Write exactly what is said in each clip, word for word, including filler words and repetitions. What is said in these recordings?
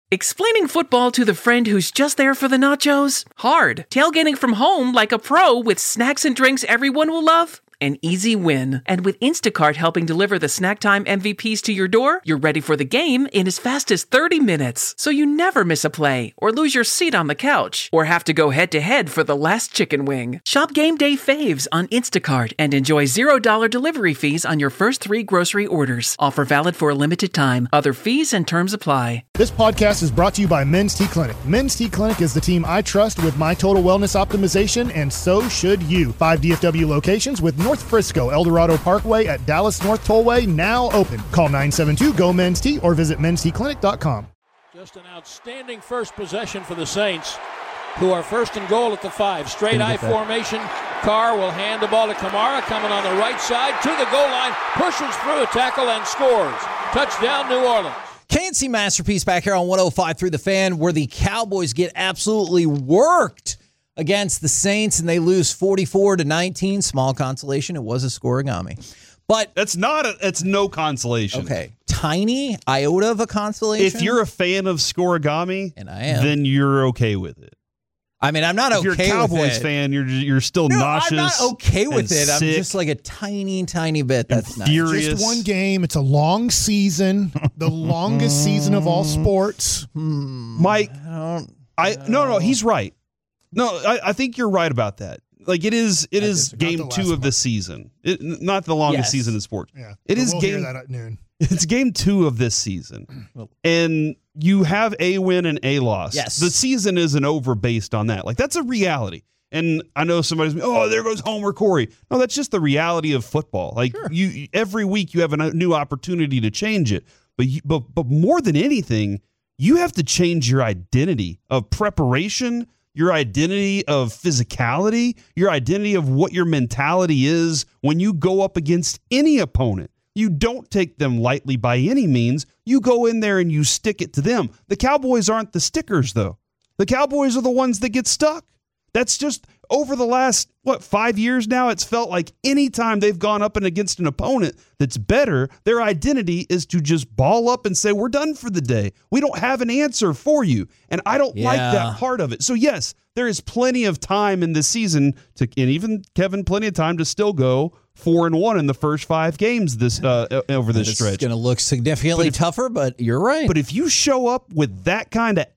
Explaining football to the friend who's just there for the nachos? Hard. Tailgating from home like a pro with snacks and drinks everyone will love? An easy win. And with Instacart helping deliver the snack time M V Ps to your door, you're ready for the game in as fast as thirty minutes. So you never miss a play, or lose your seat on the couch, or have to go head-to-head for the last chicken wing. Shop Game Day Faves on Instacart and enjoy zero dollars delivery fees on your first three grocery orders. Offer valid for a limited time. Other fees and terms apply. This podcast is brought to you by Men's T Clinic. Men's T Clinic is the team I trust with my total wellness optimization, and so should you. Five D F W locations with North Frisco, El Dorado Parkway at Dallas North Tollway now open. Call nine seven two, G O, Men's T or visit mens t clinic dot com. Just an outstanding first possession for the Saints, who are first and goal at the five. Straight I formation. Carr will hand the ball to Kamara, coming on the right side to the goal line, pushes through a tackle and scores. Touchdown, New Orleans. K N C Masterpiece back here on one oh five through the Fan, where the Cowboys get absolutely worked against the Saints, and they lose forty-four to nineteen. Small consolation. It was a scorigami. But that's not a, it's no consolation. Okay. Tiny iota of a consolation. If you're a fan of scorigami, and I am, then you're okay with it. I mean, I'm not if okay with it. If you're a Cowboys fan, you're you're still no, nauseous. I'm not okay with it. Sick, I'm just like a tiny, tiny bit. That's nice. Furious. Just one game. It's a long season. The longest season of all sports. Mike, I, don't, I no, no, he's right. No, I, I think you're right about that. Like it is, it I is game two of one. the season. It, not the longest yes. season in sports. Yeah, it is we'll game. Hear that at noon. It's game two of this season, and you have a win and a loss. Yes, the season isn't over based on that. Like that's a reality. And I know somebody's, oh, there goes Homer Corey. No, that's just the reality of football. Like sure. you, every week you have a new opportunity to change it. But you, but but more than anything, you have to change your identity of preparation. Your identity of physicality, your identity of what your mentality is when you go up against any opponent. You don't take them lightly by any means. You go in there and you stick it to them. The Cowboys aren't the stickers, though. The Cowboys are the ones that get stuck. That's just over the last, what, five years now, it's felt like any time they've gone up and against an opponent that's better, their identity is to just ball up and say, we're done for the day. We don't have an answer for you. And I don't yeah. like that part of it. So, yes, there is plenty of time in this season, to, and even, Kevin, plenty of time to still go four and one in the first five games this uh, over this stretch. It's going to look significantly but if, tougher, but you're right. But if you show up with that kind of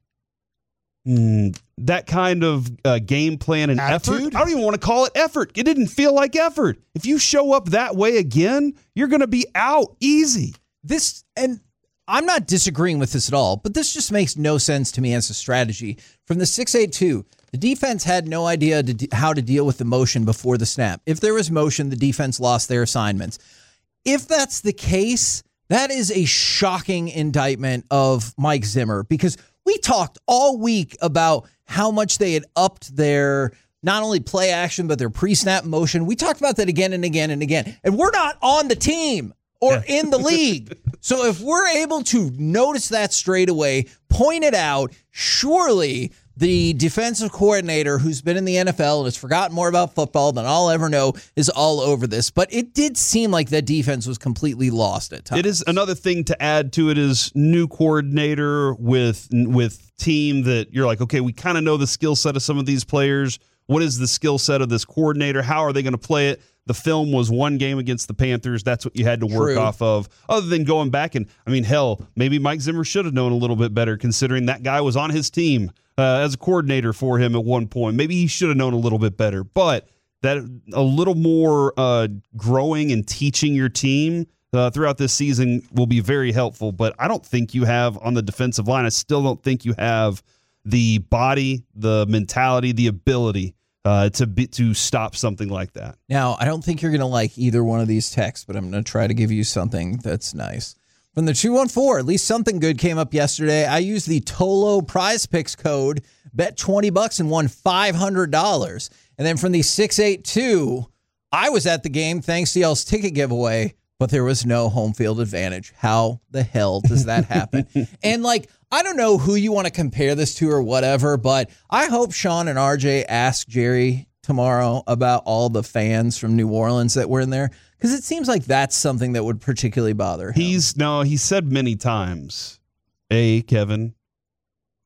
Mm, that kind of uh, game plan and Attitude? effort. I don't even want to call it effort. It didn't feel like effort. If you show up that way again, you're going to be out easy. This, and I'm not disagreeing with this at all, but this just makes no sense to me as a strategy. From the six eight two, the defense had no idea to de- how to deal with the motion before the snap. If there was motion, the defense lost their assignments. If that's the case, that is a shocking indictment of Mike Zimmer, because we talked all week about how much they had upped their not only play action, but their pre-snap motion. We talked about that again and again and again. And we're not on the team or yeah. in the league. So if we're able to notice that straight away, point it out, surely the defensive coordinator who's been in the N F L and has forgotten more about football than I'll ever know is all over this. But it did seem like that defense was completely lost at times. It is another thing to add to it is new coordinator with with team that you're like, okay, we kind of know the skill set of some of these players. What is the skill set of this coordinator? How are they going to play it? The film was one game against the Panthers. That's what you had to work True. off of. Other than going back and, I mean, hell, maybe Mike Zimmer should have known a little bit better considering that guy was on his team uh, as a coordinator for him at one point. Maybe he should have known a little bit better. But that a little more uh, growing and teaching your team uh, throughout this season will be very helpful. But I don't think you have on the defensive line, I still don't think you have the body, the mentality, the ability Uh, to be, to stop something like that. Now, I don't think you're going to like either one of these texts, but I'm going to try to give you something that's nice. From the two one four, at least something good came up yesterday. I used the Tolo Prize Picks code, bet twenty bucks and won five hundred dollars. And then from the six eight two, I was at the game thanks to y'all's ticket giveaway, but there was no home field advantage. How the hell does that happen? And like, I don't know who you want to compare this to or whatever, but I hope Sean and R J ask Jerry tomorrow about all the fans from New Orleans that were in there, because it seems like that's something that would particularly bother him. He's no, he said many times, A, Kevin,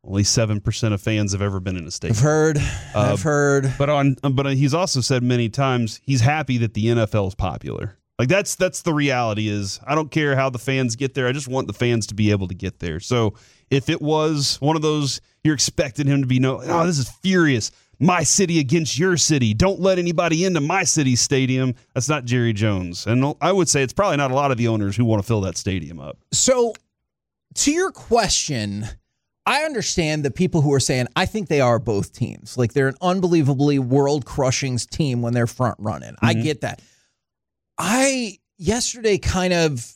Only seven percent of fans have ever been in a stadium. I've heard. Uh, I've heard. But on, but he's also said many times he's happy that the N F L is popular. Like that's that's the reality is I don't care how the fans get there. I just want the fans to be able to get there. So if it was one of those, you're expecting him to be no, oh, this is furious. My city against your city. Don't let anybody into my city's stadium. That's not Jerry Jones. And I would say it's probably not a lot of the owners who want to fill that stadium up. So to your question, I understand the people who are saying, I think they are both teams. Like they're an unbelievably world-crushing team when they're front running. Mm-hmm. I get that. I, yesterday kind of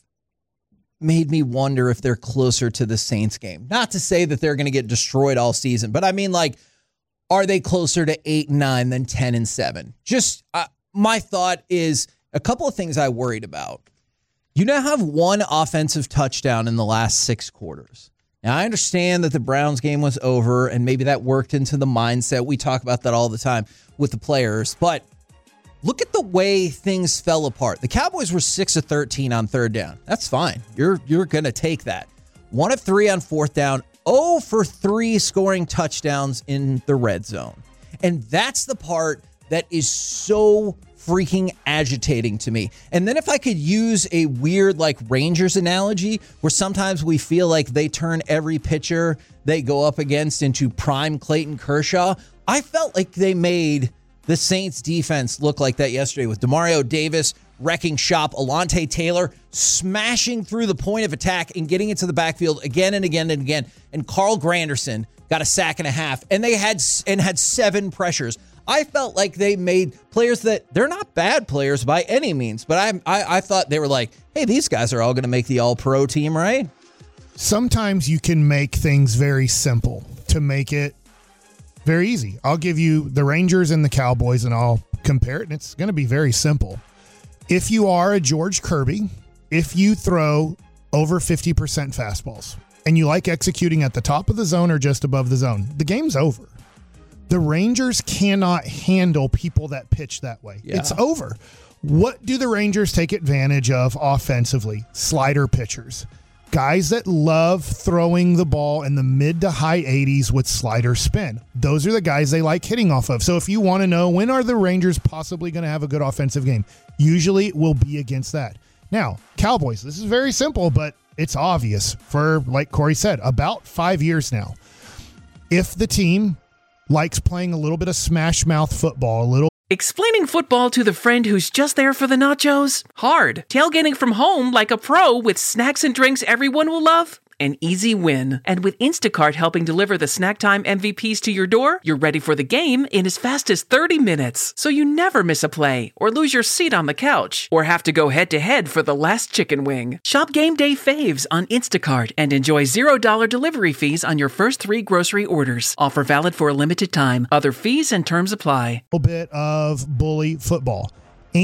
made me wonder if they're closer to the Saints game. Not to say that they're going to get destroyed all season, but I mean, like, are they closer to eight and nine than ten and seven? Just uh, my thought is a couple of things I worried about. You now have one offensive touchdown in the last six quarters. Now, I understand that the Browns game was over, and maybe that worked into the mindset. We talk about that all the time with the players, but look at the way things fell apart. The Cowboys were six of thirteen on third down. That's fine. You're you're going to take that. one of three on fourth down, zero for three scoring touchdowns in the red zone. And that's the part that is so freaking agitating to me. And then if I could use a weird like Rangers analogy where sometimes we feel like they turn every pitcher they go up against into prime Clayton Kershaw, I felt like they made the Saints defense look like that yesterday with Demario Davis wrecking shop, Alontae Taylor smashing through the point of attack and getting into the backfield again and again and again. And Carl Granderson got a sack and a half, and they had and had seven pressures. I felt like they made players that they're not bad players by any means, but I I, I thought they were like, hey, these guys are all going to make the all-pro team, right? Sometimes you can make things very simple to make it very easy. I'll give you the Rangers and the Cowboys, and I'll compare it, and it's going to be very simple. If you are a George Kirby, if you throw over fifty percent fastballs, and you like executing at the top of the zone or just above the zone, the game's over. The Rangers cannot handle people that pitch that way. Yeah. It's over. What do the Rangers take advantage of offensively? Slider pitchers. Guys that love throwing the ball in the mid to high eighties with slider spin. Those are the guys they like hitting off of. So if you want to know when are the Rangers possibly going to have a good offensive game, usually it will be against that. Now, Cowboys, this is very simple, but it's obvious for, like Corey said, about five years now. If the team likes playing a little bit of smash mouth football, a little Explaining football to the friend who's just there for the nachos? Hard. Tailgating from home like a pro with snacks and drinks everyone will love? An easy win. And with Instacart helping deliver the snack time M V Ps to your door, you're ready for the game in as fast as thirty minutes. So you never miss a play or lose your seat on the couch or have to go head-to-head for the last chicken wing. Shop Game Day Faves on Instacart and enjoy zero dollars delivery fees on your first three grocery orders. Offer valid for a limited time. Other fees and terms apply. A bit of bully football.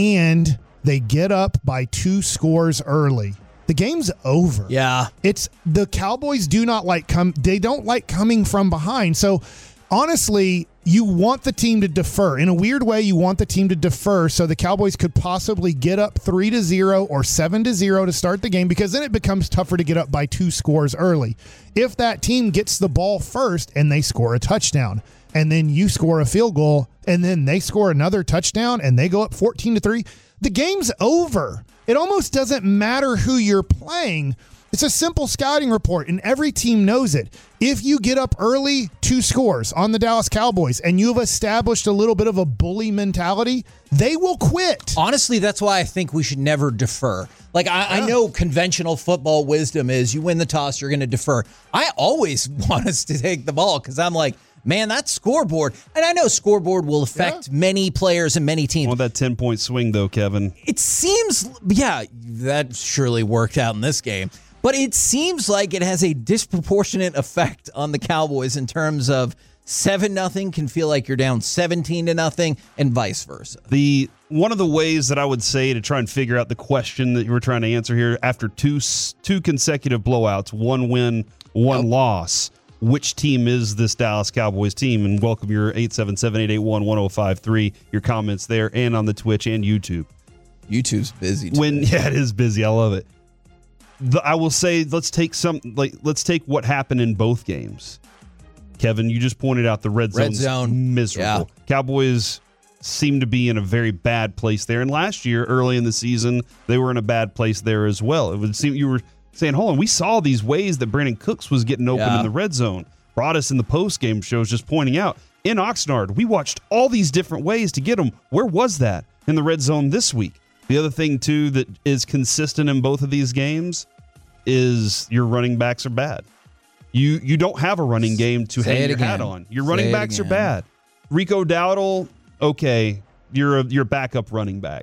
And they get up by two scores early. The game's over. Yeah. It's the Cowboys do not like come they don't like coming from behind. So honestly, you want the team to defer. In a weird way, you want the team to defer so the Cowboys could possibly get up three to zero or seven to zero to start the game, because then it becomes tougher to get up by two scores early. If that team gets the ball first and they score a touchdown, and then you score a field goal, and then they score another touchdown and they go up fourteen to three, the game's over. It almost doesn't matter who you're playing. It's a simple scouting report, and every team knows it. If you get up early, two scores on the Dallas Cowboys, and you've established a little bit of a bully mentality, they will quit. Honestly, that's why I think we should never defer. Like, I, yeah. I know conventional football wisdom is you win the toss, you're going to defer. I always want us to take the ball because I'm like, man, that scoreboard, and I know scoreboard will affect yeah. many players and many teams. Well, that ten-point swing, though, Kevin. It seems, yeah, that surely worked out in this game. But it seems like it has a disproportionate effect on the Cowboys in terms of seven nothing can feel like you're down seventeen to nothing and vice versa. The one of the ways that I would say to try and figure out the question that you were trying to answer here, after two two consecutive blowouts, one win, one yep. loss, which team is this Dallas Cowboys team? And welcome your eight seven seven, eight eight one, one oh five three, your comments there and on the Twitch and YouTube. YouTube's busy today. When yeah, it is busy. I love it. The, I will say let's take some like let's take what happened in both games. Kevin, you just pointed out the red, Red zone's zone. miserable. Yeah. Cowboys seem to be in a very bad place there. And last year, early in the season, they were in a bad place there as well. It would seem you were saying, hold on, we saw these ways that Brandon Cooks was getting open Yeah. in the red zone. Broadus in the post-game shows just pointing out, in Oxnard, we watched all these different ways to get him. Where was that in the red zone this week? The other thing, too, that is consistent in both of these games is your running backs are bad. You you don't have a running game to Say hang it your again. hat on. Your Say running it backs are again. bad. Rico Dowdle, okay, you're a you're a backup running back.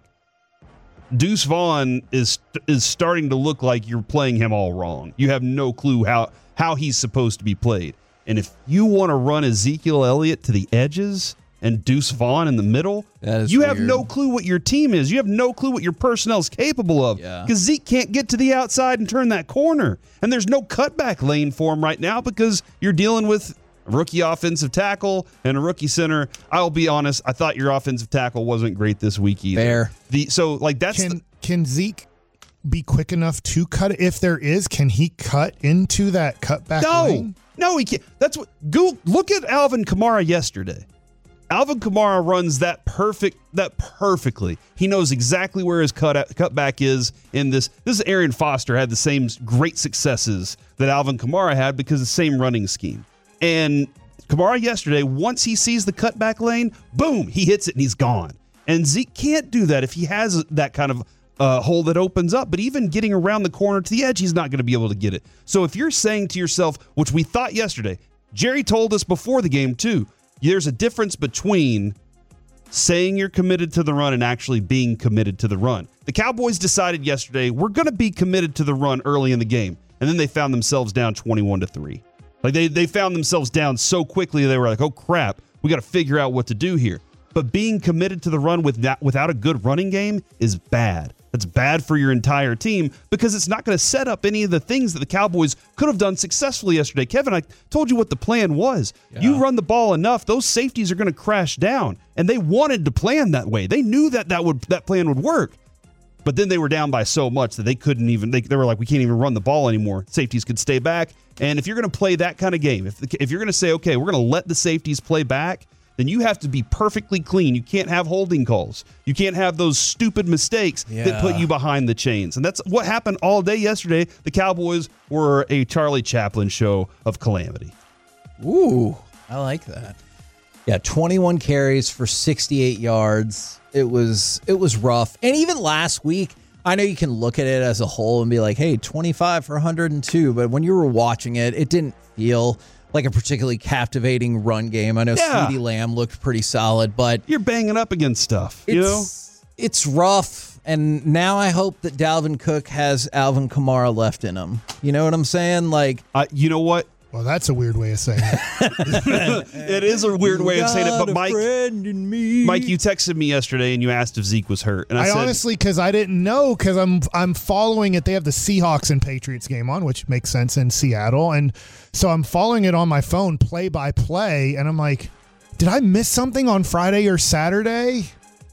Deuce Vaughn is is starting to look like you're playing him all wrong. You have no clue how how he's supposed to be played. And if you want to run Ezekiel Elliott to the edges and Deuce Vaughn in the middle, That is you have weird. no clue what your team is. You have no clue what your personnel is capable of. Yeah. Because Zeke can't get to the outside and turn that corner. And there's no cutback lane for him right now because you're dealing with a rookie offensive tackle and a rookie center. I'll be honest, I thought your offensive tackle wasn't great this week either. Fair. The so like that's Can the, can Zeke be quick enough to cut it? If there is, can he cut into that cutback no, lane? no, he can't. That's what. Go look at Alvin Kamara yesterday. Alvin Kamara runs that perfect, that perfectly. He knows exactly where his cut cutback is in this. This is Arian Foster had the same great successes that Alvin Kamara had because of the same running scheme. And Kamara yesterday, once he sees the cutback lane, boom, he hits it and he's gone. And Zeke can't do that if he has that kind of uh, hole that opens up. But even getting around the corner to the edge, he's not going to be able to get it. So if you're saying to yourself, which we thought yesterday, Jerry told us before the game too, there's a difference between saying you're committed to the run and actually being committed to the run. The Cowboys decided yesterday, we're going to be committed to the run early in the game. And then they found themselves down twenty-one to three. Like they, they found themselves down so quickly, they were like, oh crap, we got to figure out what to do here. But being committed to the run with that, without a good running game is bad. That's bad for your entire team because it's not going to set up any of the things that the Cowboys could have done successfully yesterday. Kevin, I told you what the plan was. Yeah. You run the ball enough, those safeties are going to crash down. And they wanted to plan that way. They knew that that, would, that plan would work. But then they were down by so much that they couldn't even, they, they were like, we can't even run the ball anymore. Safeties could stay back. And if you're going to play that kind of game, if, if you're going to say, okay, we're going to let the safeties play back, then you have to be perfectly clean. You can't have holding calls. You can't have those stupid mistakes yeah. that put you behind the chains. And that's what happened all day yesterday. The Cowboys were a Charlie Chaplin show of calamity. Ooh, I like that. Yeah, twenty-one carries for sixty-eight yards. It was it was rough. And even last week, I know you can look at it as a whole and be like, hey, twenty-five for one hundred two. But when you were watching it, it didn't feel like a particularly captivating run game. I know Yeah. CeeDee Lamb looked pretty solid, but You're banging up against stuff, it's, you know? it's rough. And now I hope that Dalvin Cook has Alvin Kamara left in him. You know what I'm saying? Like, Uh, you know what? Well, that's a weird way of saying it. It is a weird way of saying it, but Mike, me. Mike, you texted me yesterday and you asked if Zeke was hurt, and I, I said, honestly, because I didn't know, because I'm I'm following it. They have the Seahawks and Patriots game on, which makes sense in Seattle, and so I'm following it on my phone, play by play, and I'm like, did I miss something on Friday or Saturday?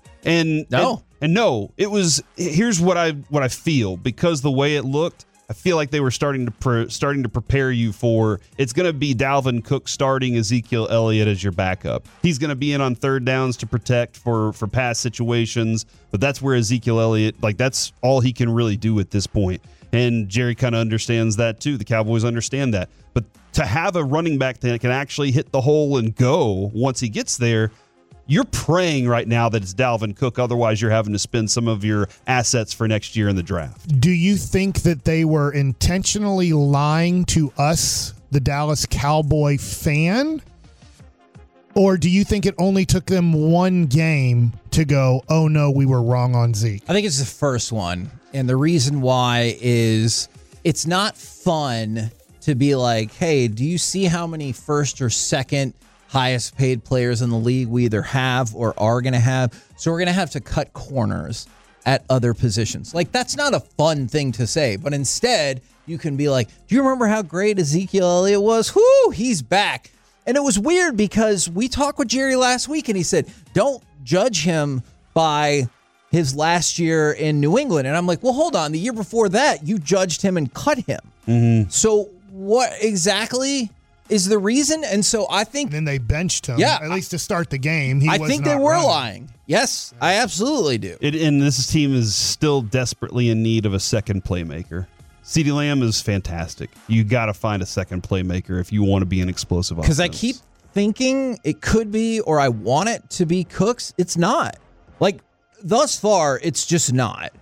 and No. and, and no, it was. Here's what I what I feel because the way it looked. I feel like they were starting to pre- starting to prepare you for it's going to be Dalvin Cook starting Ezekiel Elliott as your backup. He's going to be in on third downs to protect for for pass situations, but that's where Ezekiel Elliott, like that's all he can really do at this point. And Jerry kind of understands that too. The Cowboys understand that. But to have a running back that can actually hit the hole and go once he gets there, you're praying right now that it's Dalvin Cook. Otherwise, you're having to spend some of your assets for next year in the draft. Do you think that they were intentionally lying to us, the Dallas Cowboy fan? Or do you think it only took them one game to go, oh no, we were wrong on Zeke? I think it's the first one. And the reason why is it's not fun to be like, hey, do you see how many first or second highest paid players in the league we either have or are going to have? So we're going to have to cut corners at other positions. Like, that's not a fun thing to say, but instead you can be like, do you remember how great Ezekiel Elliott was? Whoo, he's back. And it was weird because we talked with Jerry last week and he said, don't judge him by his last year in New England. And I'm like, well, hold on. The year before that, you judged him and cut him. Mm-hmm. So what exactly is the reason. And so I think And then they benched him, Yeah. at least to start the game. He I was think they not were running. lying. Yes, I absolutely do. It, and this team is still desperately in need of a second playmaker. CeeDee Lamb is fantastic. You got to find a second playmaker if you want to be an explosive offense. Because I keep thinking it could be, or I want it to be Cooks. It's not. Like, thus far, it's just not.